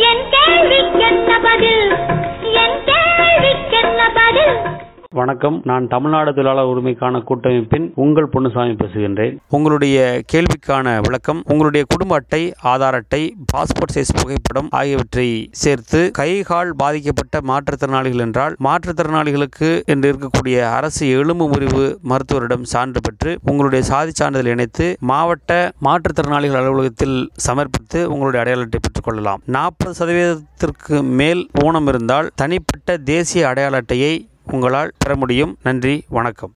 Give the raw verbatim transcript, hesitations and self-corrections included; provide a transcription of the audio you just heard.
என் கேள்விக்கென்ன பதில்? என் கேள்விக்கென்ன பதில்? வணக்கம். நான் தமிழ்நாடு தொழிலாளர் உரிமைக்கான கூட்டமைப்பின் உங்கள் பொன்னுசாமி பேசுகின்றேன். உங்களுடைய கேள்விக்கான விளக்கம், உங்களுடைய குடும்ப அட்டை, ஆதார் அட்டை, பாஸ்போர்ட் சைஸ் புகைப்படம் ஆகியவற்றை சேர்த்து கை கால் பாதிக்கப்பட்ட மாற்றுத்திறனாளிகள் என்றால் மாற்றுத்திறனாளிகளுக்கு என்று இருக்கக்கூடிய அரசு எலும்பு முறிவு மருத்துவரிடம் சான்று பெற்று உங்களுடைய சாதி சான்றிதழ் இணைத்து மாவட்ட மாற்றுத்திறனாளிகள் அலுவலகத்தில் சமர்ப்பித்து உங்களுடைய அடையாள அட்டை பெற்றுக் கொள்ளலாம். நாற்பது சதவீதத்திற்கு மேல் ஊனம் இருந்தால் தனிப்பட்ட தேசிய அடையாள அட்டையை உங்களால் பெற முடியும். நன்றி, வணக்கம்.